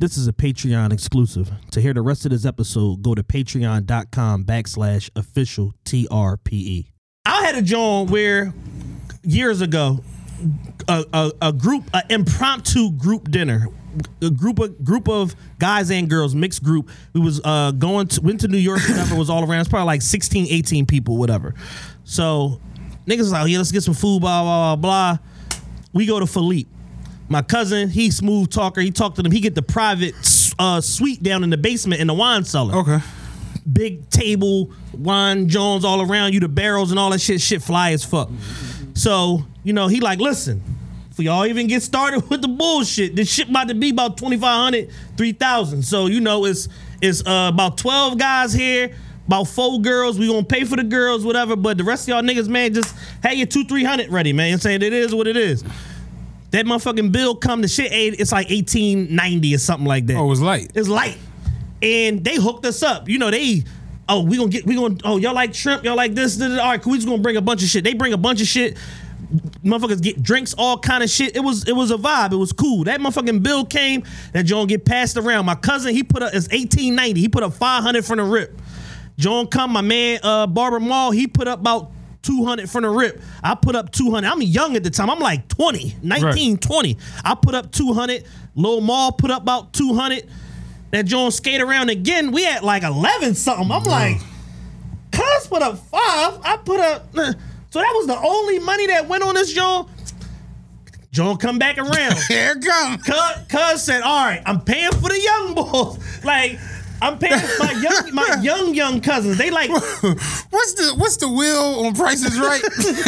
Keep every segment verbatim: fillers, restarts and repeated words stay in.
This is a Patreon exclusive. To hear the rest of this episode, go to patreon.com backslash official T R P E. I had a joint where years ago, a, a, a group, an impromptu group dinner, a group of group of guys and girls, mixed group. We was uh, going to, went to New York, whatever, was all around. It's probably like sixteen, eighteen people, whatever. So niggas was like, yeah, let's get some food, blah, blah, blah, blah. We go to Philippe. My cousin, he smooth talker. He talked to them. He get the private uh, suite down in the basement in the wine cellar. Okay. Big table, wine Jones all around you, the barrels and all that shit. Shit fly as fuck. So, you know, he like, listen, for y'all even get started with the bullshit, this shit about to be about twenty-five hundred, three thousand. So, you know, it's it's uh, about twelve guys here, about four girls. We gonna pay for the girls, whatever. But the rest of y'all niggas, man, just have your two, three hundred ready, man. I'm saying it is what it is. That motherfucking bill come to shit, it's like eighteen ninety or something like that. Oh, it was light. It's light. And they hooked us up. You know, they, oh, we gonna get, we gonna, oh, y'all like shrimp, y'all like this, this, this. All right, cool, we just gonna bring a bunch of shit. They bring a bunch of shit. Motherfuckers get drinks, all kind of shit. It was it was a vibe. It was cool. That motherfucking bill came, that John get passed around. My cousin, he put up, it's eighteen ninety. He put up five hundred from the rip. John come, my man, uh, Barbara Mall, he put up about two hundred from the rip. I put up two hundred. I'm young at the time. I'm like twenty, nineteen, right. twenty. I put up two hundred. Lil Mall put up about two hundred. That John skate around again. We had like eleven something. I'm like, cuz put up five. I put up. Uh, so that was the only money that went on this John. John come back around. Here it comes. Cuz, cuz said, all right, I'm paying for the young boys. Like, I'm paying for my young, my young, young cousins. They like, what's the what's the wheel on Price is Right?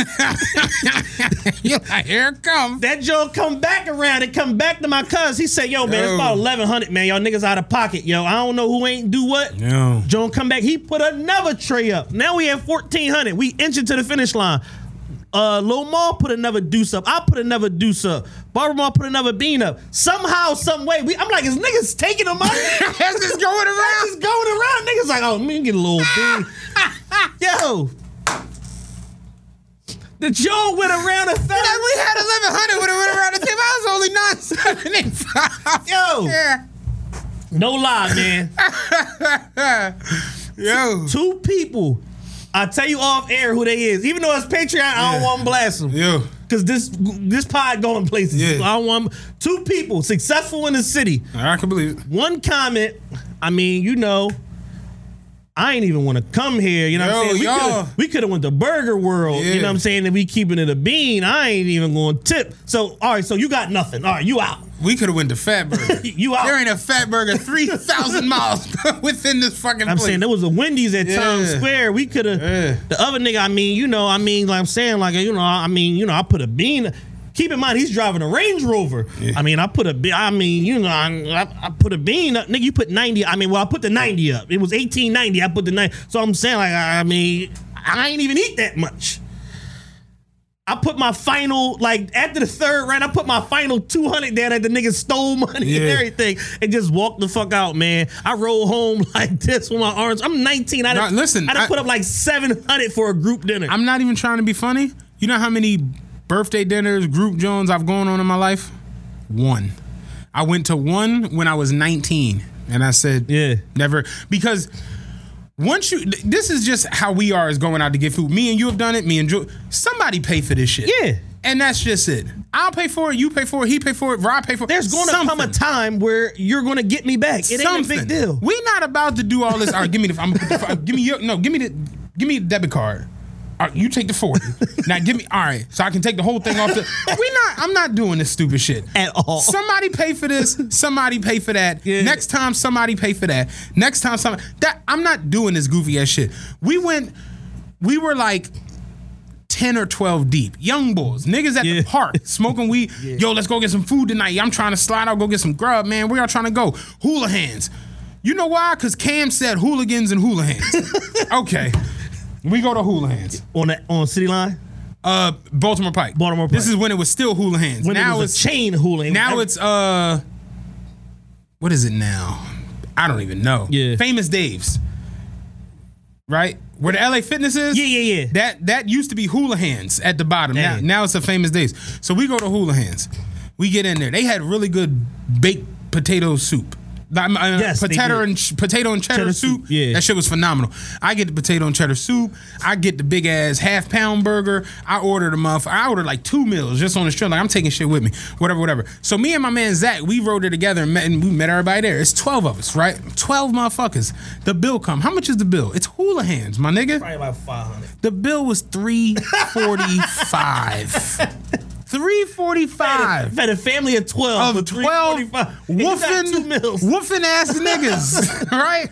You're like, here it comes. That Joe come back around and come back to my cousin. He said, yo, man, yo. It's about eleven hundred, man. Y'all niggas out of pocket, yo. I don't know who ain't do what. Yo. Joe come back. He put another tray up. Now we have fourteen hundred. We inching to the finish line. Uh, Lil Mall put another deuce up. I put another deuce up. Barbara Mall put another bean up. Somehow, some way, we, I'm like, is niggas taking the money? That's just going around. That's just going around. Niggas like, oh, let me get a little bean. Yo. The Joe went around a third. Yeah, we had eleven hundred when it went around the table. I was only nine seventy-five. Yo. Yeah. No lie, man. Yo. Two people. I tell you off air who they is. Even though it's Patreon, I don't yeah. want to blast them. Yeah. Because this this pod going places. Yeah. So I don't want two people successful in the city. I can believe it. One comment. I mean, you know, I ain't even want to come here. You know Yo, what I'm saying? We could have went to Burger World. Yeah. You know what I'm saying? If we keeping it a bean, I ain't even going to tip. So, all right, so you got nothing. All right, you out. We could have went to Fat Burger. You out. There ain't a Fat Burger three thousand miles within this fucking I'm place. saying there was a Wendy's at yeah. Times Square. We could have. Yeah. The other nigga, I mean, you know, I mean, like I'm saying, like, you know, I mean, you know, I put a bean. Keep in mind, he's driving a Range Rover. Yeah. I mean, I put a, I mean, you know, I, I put a bean up. Nigga, you put ninety. I mean, well, I put the ninety up. It was eighteen ninety. I put the ninety. So I'm saying, like, I mean, I ain't even eat that much. I put my final, like, after the third round, I put my final two hundred there that the nigga stole money yeah. and everything and just walked the fuck out, man. I roll home like this with my arms. I'm nineteen. I done, now, listen, I done I, put up like seven hundred for a group dinner. I'm not even trying to be funny. You know how many birthday dinners, group Jones I've gone on in my life? One. I went to one when I was nineteen. And I said, yeah, never. Because once you, this is just how we are as going out to get food. Me and you have done it. Me and Joe. Somebody pay for this shit. Yeah. And that's just it. I'll pay for it. You pay for it. He pay for it. Rob pay for it. There's going to come a time where you're going to get me back. It Something. ain't a big deal. We not about to do all this. All right, give me the. I'm gonna put the give me your. No, give me the. Give me the debit card. All right, you take the forty. Now give me. All right, so I can take the whole thing off the. We not. I'm not doing this stupid shit at all. Somebody pay for this. Somebody pay for that. Yeah. Next time, somebody pay for that. Next time, somebody. That I'm not doing this goofy ass shit. We went. We were like ten or twelve deep, young boys, niggas at yeah. the park smoking weed. Yeah. Yo, let's go get some food tonight. I'm trying to slide out, go get some grub, man. Where y'all trying to go? Hula hands. You know why? Because Cam said hooligans and hula hands. Okay. We go to Hula Hands. On that, on City Line? Uh, Baltimore Pike. Baltimore Pike. This is when it was still Hula Hands. When now it was it's a chain Hula Hands. Now it's, uh, what is it now? I don't even know. Yeah. Famous Dave's. Right? Where the L A Fitness is? Yeah, yeah, yeah. That that used to be Hula Hands at the bottom. Now, now it's a Famous Dave's. So we go to Hula Hands. We get in there. They had really good baked potato soup. That, uh, Yes, they potato did. and ch- potato and cheddar, Cheddar soup. soup, yeah. That shit was phenomenal. I get the potato and cheddar soup. I get the big ass half pound burger. I ordered a muff. I ordered like two meals just on the strip. Like I'm taking shit with me. Whatever, whatever. So me and my man Zach, we rode it together and, met, and we met everybody there. It's twelve of us, right? twelve motherfuckers. The bill come. How much is the bill? It's Houlihan's, my nigga. Probably about five hundred. The bill was three forty-five. three forty-five. I've had a family of twelve. Of twelve woofing, two meals. woofing ass niggas, right?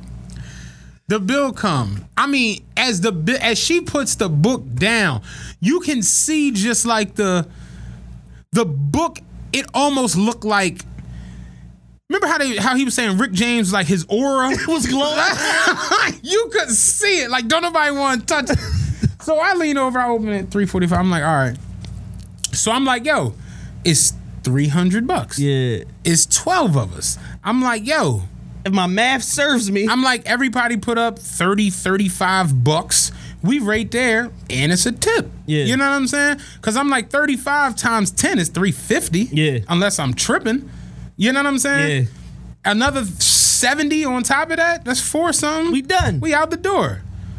The bill come. I mean, as the bi- as she puts the book down, you can see just like the the book. It almost looked like. Remember how they how he was saying Rick James, like his aura It was glowing. you could see it. Like don't nobody want to touch it. So I lean over. I open it three forty-five. I'm like, all right. So I'm like, yo, it's three hundred bucks. Yeah. It's twelve of us. I'm like, yo. If my math serves me. I'm like, everybody put up thirty, thirty-five bucks. We right there, and it's a tip. Yeah. You know what I'm saying? Because I'm like, thirty-five times ten is three fifty. Yeah. Unless I'm tripping. You know what I'm saying? Yeah. Another seventy on top of that, that's four something. We done. We out the door.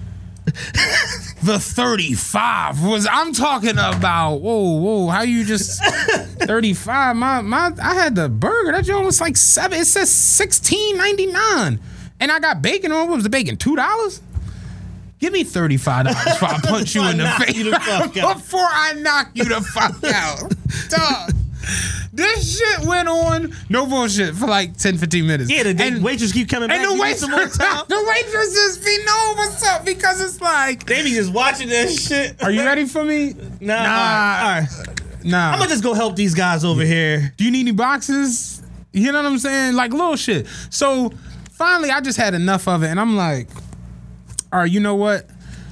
The thirty-five was, I'm talking about, whoa, whoa, how you just, thirty-five, my, my, I had the burger, that joint was like seven, it says sixteen ninety-nine. And I got bacon on, what was the bacon, two dollars? Give me thirty-five dollars before I punch you in the Knock face. you the fuck out. Before I knock you the fuck out. Dog. This shit went on, no bullshit, for like ten, fifteen minutes. Yeah, the, the and, waitress keep coming back. and the You need some more waitress, time? the waitresses be knowing what's up because it's like, They be just watching that shit. are you ready for me? Nah. Nah. All right. All right. Nah. I'm gonna just go help these guys over here. Do you need any boxes? You know what I'm saying? Like little shit. So finally, I just had enough of it, and I'm like, all right, you know what?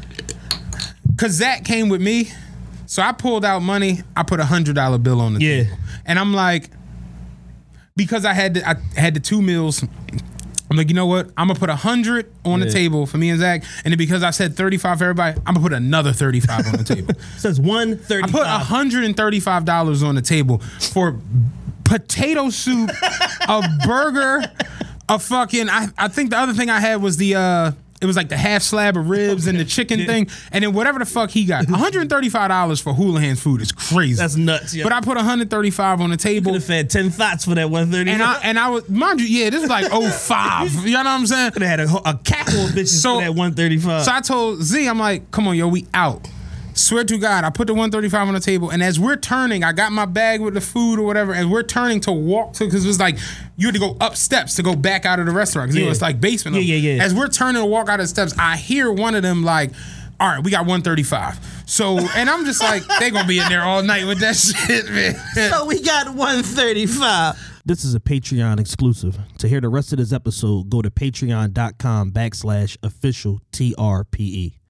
Cause Zach came with me, so I pulled out money. I put a hundred dollar bill on the Yeah. table, and I'm like, because I had the, I had the two meals. I'm like, you know what? I'm gonna put a hundred on Yeah. the table for me and Zach, and then because I said thirty-five for everybody, I'm gonna put another thirty-five on the table. Says one I thirty-five. put one hundred thirty-five dollars on the table for potato soup, a burger, a fucking. I, I think the other thing I had was the. uh It was like the half slab of ribs and the chicken Yeah. thing, and then whatever the fuck he got. one hundred thirty-five dollars for Houlihan's food is crazy. That's nuts. Yeah. But I put one hundred thirty-five on the table. could have fed ten thoughts for that one thirty. And I and I was, mind you, yeah, this is like oh five. You know what I'm saying? could have had a, a cackle of bitches So- for that one thirty-five. So I told Z, I'm like, come on, yo, we out. Swear to God, I put the one thirty-five on the table, and as we're turning, I got my bag with the food or whatever, as we're turning to walk to, because it was like, you had to go up steps to go back out of the restaurant, because Yeah. it was like basement. Yeah, yeah, yeah. As we're turning to walk out of the steps, I hear one of them like, all right, we got one thirty-five. So, and I'm just like, they gonna be in there all night with that shit, man. So we got one thirty-five. This is a Patreon exclusive. To hear the rest of this episode, go to patreon.com backslash official T R P E.